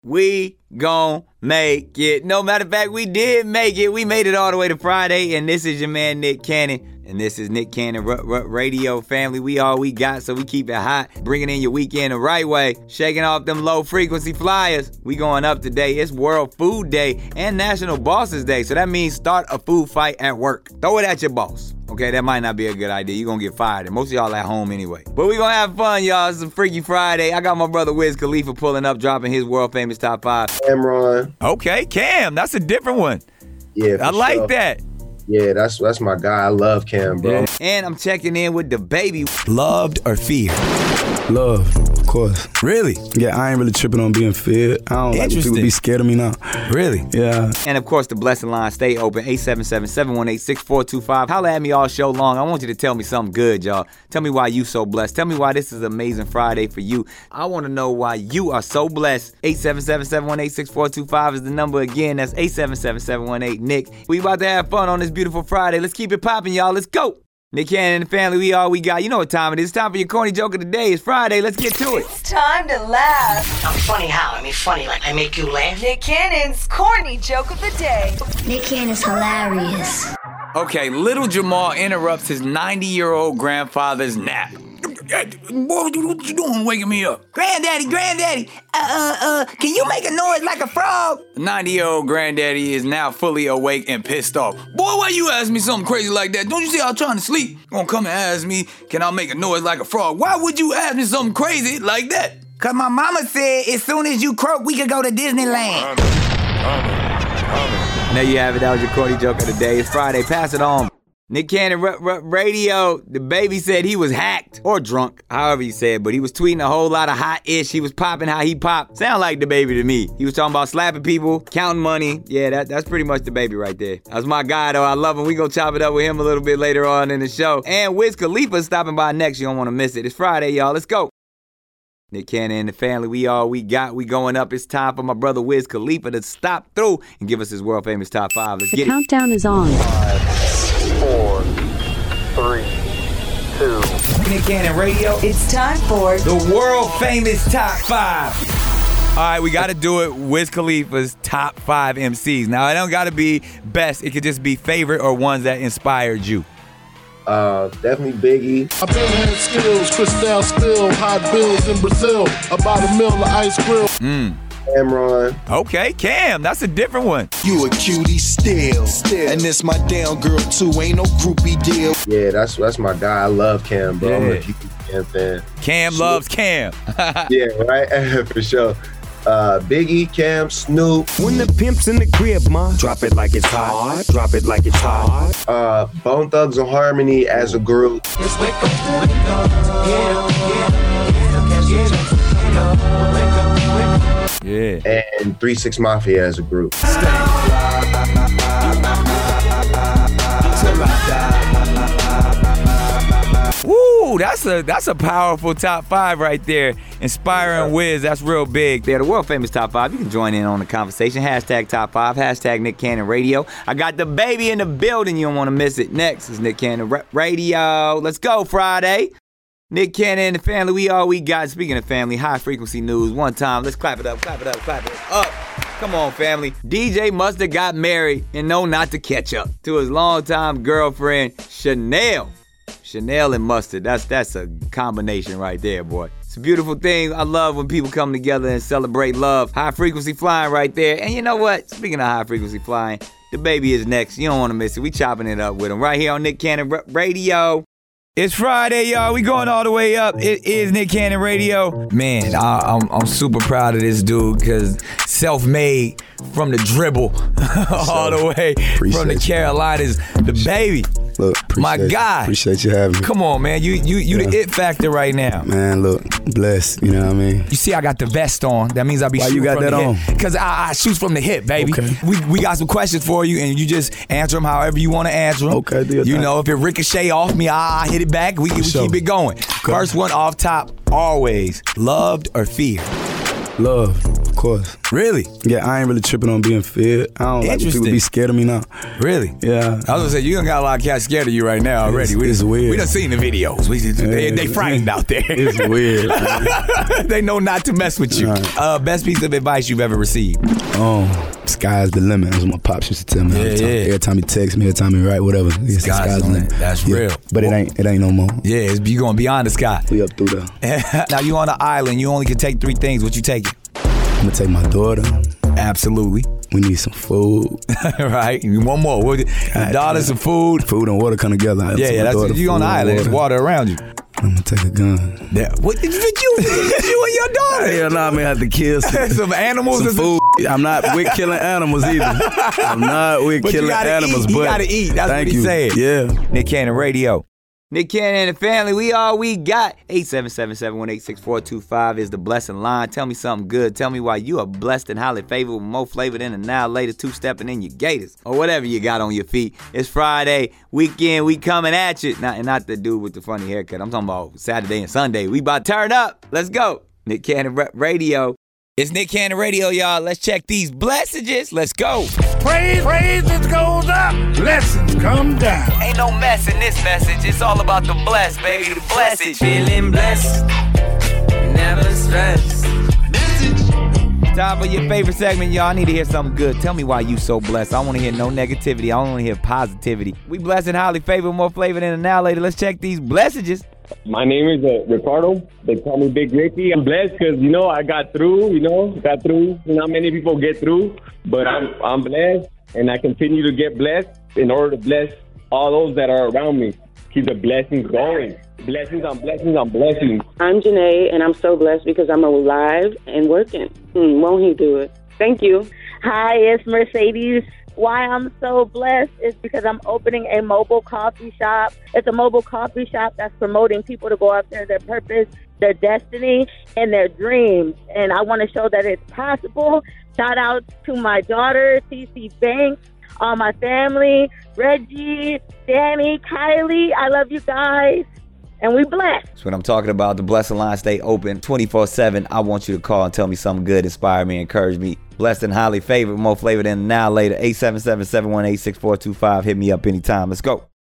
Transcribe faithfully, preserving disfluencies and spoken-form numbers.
We gon' make it. No matter of fact, we did make it. We made it all the way to Friday, and this is your man, Nick Cannon. And this is Nick Cannon R- R- Radio Family. We all we got, so we keep it hot. Bringing in your weekend the right way. Shaking off them low-frequency flyers. We going up today. It's World Food Day and National Bosses Day, so that means start a food fight at work. Throw it at your boss. Okay, that might not be a good idea. You're going to get fired. And most of y'all at home anyway. But we going to have fun, y'all. It's a Freaky Friday. I got my brother Wiz Khalifa pulling up, dropping his world-famous top five. Cameron. Okay, Cam. That's a different one. Yeah, I like sure. that. Yeah, that's that's my guy. I love Cam, bro. Yeah. And I'm checking in with the baby. Loved or feared? Love, of course. Really? Yeah, I ain't really tripping on being feared. I don't like when people be scared of me now. Really? Yeah. And of course, the blessing line stay open. eight seven seven, seven one eight, six four two five. Holla at me all show long. I want you to tell me something good, y'all. Tell me why you so blessed. Tell me why this is an amazing Friday for you. I want to know why you are so blessed. eight seven seven, seven one eight, six four two five is the number again. That's eight seven seven, seven one eight, Nick. We about to have fun on this beautiful Friday. Let's keep it popping, y'all. Let's go. Nick Cannon and the family, we all we got. You know what time it is. It's time for your corny joke of the day. It's Friday. Let's get to it. It's time to laugh. I'm funny how? I mean funny like I make you laugh? Nick Cannon's corny joke of the day. Nick Cannon's hilarious. Okay, little Jamal interrupts his ninety-year-old grandfather's nap. Boy, what you doing waking me up? Granddaddy, granddaddy, uh, uh, uh, can you make a noise like a frog? The ninety-year-old granddaddy is now fully awake and pissed off. Boy, why you ask me something crazy like that? Don't you see I was trying to sleep? You gonna come and ask me, can I make a noise like a frog? Why would you ask me something crazy like that? Cause my mama said as soon as you croak, we could go to Disneyland. There you have it. That was your corny joke of the day. It's Friday. Pass it on. Nick Cannon R- R- Radio, the baby said he was hacked or drunk, however you said, but he was tweeting a whole lot of hot ish. He was popping how he popped. Sound like the baby to me. He was talking about slapping people, counting money. Yeah, that, that's pretty much the baby right there. That's my guy, though. I love him. We gonna chop it up with him a little bit later on in the show. And Wiz Khalifa is stopping by next. You don't want to miss it. It's Friday, y'all. Let's go. Nick Cannon and the family, we all we got. We going up. It's time for my brother Wiz Khalifa to stop through and give us his world famous top five. Let's the get countdown it. is on. Four, three, two. Nick Cannon Radio. It's time for the world famous top five. All right, we got to do it. Wiz Khalifa's top five M Cs. Now, it don't got to be best. It could just be favorite or ones that inspired you. Uh, definitely Biggie. I've been had skills, Cristal still, hot bills in Brazil, about a mill of ice grill. Mm. Cameron. Okay, Cam, that's a different one. You a cutie still, still. And this my down girl too, ain't no groupie deal. Yeah, that's that's my guy. I love Cam, bro. Yeah. I'm a huge Cam fan. Cam Snoop. loves Cam. Yeah, right? For sure. Uh, Biggie, Cam, Snoop. When the pimp's in the crib, ma, drop it like it's hot. Drop it like it's hot. Uh, Bone Thugs and Harmony as a group. Just wake up, wake up, yeah, yeah, yeah, wake up, wake up. Yeah. And three six Mafia as a group. Woo, that's a that's a powerful top five right there. Inspiring Wiz, that's real big. They're the world famous top five. You can join in on the conversation. Hashtag top five, hashtag Nick Cannon Radio. I got the baby in the building. You don't want to miss it. Next is Nick Cannon Radio. Let's go, Friday. Nick Cannon and the family, we all we got. Speaking of family, high frequency news. One time, let's clap it up, clap it up, clap it up. Come on, family. D J Mustard got married and know not to catch up to his longtime girlfriend, Chanel. Chanel and Mustard, that's that's a combination right there, boy. It's a beautiful thing. I love when people come together and celebrate love. High frequency flying right there. And you know what? Speaking of high frequency flying, the baby is next. You don't want to miss it. We chopping it up with him right here on Nick Cannon Radio. It's Friday, y'all. We going all the way up. It is Nick Cannon Radio. Man, I, I'm I'm super proud of this dude because self-made from the dribble all the way Appreciate from the you. Carolinas. The baby. Look, My appreciate guy. You. Appreciate you having me. Come on, man. You you you Yeah. the it factor right now. Man, look, blessed, you know what I mean? You see, I got the vest on. That means I be Why shooting you got from that the on? hip. Because I, I shoot from the hip, baby. Okay. We we got some questions for you, and you just answer them however you want to answer them. Okay, do your You thing. know, if it ricochet off me, I, I hit it back. We, we sure. keep it going. First one off top, always. Loved or feared? Love, of course. Really? Yeah, I ain't really tripping on being feared. I don't like people be scared of me now. Really? Yeah. I was gonna say, you done got a lot of cats scared of you right now already. It's, we, it's weird. We done seen the videos. We, they, they frightened out there. It's weird. They know not to mess with you. Right. Uh, best piece of advice you've ever received? Oh, sky's the limit. That's what my pops used to tell me. Yeah, all the time. yeah. Every time he texts me, every time he write, whatever. Sky's, sky's the limit. That's yeah. real. But it ain't. It ain't no more. Yeah, it's, you going beyond the sky. We up through there. Now you on an island. You only can take three things. What you taking? I'm gonna take my daughter. Absolutely. We need some food. Right. One more. What, the daughter, some food. Food and water come together. Yeah, yeah. That's daughter, you on the island. There's water around you. I'm gonna take a gun. Yeah. What did you, you, you and your daughter? Hell no, nah, I may have to kill some, some animals. Some food. I'm not with killing animals either. I'm not with but killing you animals. Eat. But you gotta eat. That's thank what he you. said. Yeah. Nick Cannon Radio. Nick Cannon and the family, we all we got. eight seven seven, seven one eight, six four two five is the blessing line. Tell me something good. Tell me why you are blessed and highly favored with more flavor than a now later two-stepping in your gators or whatever you got on your feet. It's Friday, weekend, we coming at you. Not, and not the dude with the funny haircut. I'm talking about Saturday and Sunday. We about to turn up. Let's go. Nick Cannon Radio. It's Nick Cannon Radio, y'all. Let's check these blessages. Let's go. Praise, praises goes up, blessings come down. Ain't no mess in this message. It's all about the bless, baby. The blessage. Feeling blessed, never stressed. Time for your favorite segment, y'all. I need to hear something good. Tell me why you so blessed. I want to hear no negativity. I want to hear positivity. We blessed and highly favored, more flavor than a now later. Let's check these blessages. My name is uh, Ricardo. They call me Big Ricky. I'm blessed because, you know, I got through, you know, got through. Not many people get through, but I'm I'm blessed, and I continue to get blessed in order to bless all those that are around me. Keep the blessings going. Blessings on blessings on blessings. I'm Janae, and I'm so blessed because I'm alive and working. Hmm, won't he do it? Thank you. Hi, it's Mercedes. Why I'm so blessed is because I'm opening a mobile coffee shop. It's a mobile coffee shop that's promoting people to go after their purpose, their destiny, and their dreams. And I want to show that it's possible. Shout out to my daughter, T C Banks, all my family, Reggie, Danny, Kylie. I love you guys. And we blessed. That's what I'm talking about. The Blessed Line stay open twenty-four seven. I want you to call and tell me something good, inspire me, encourage me. Blessed and highly favored, more flavor than now later. eight seven seven, seven one eight, six four two five. Hit me up anytime. Let's go.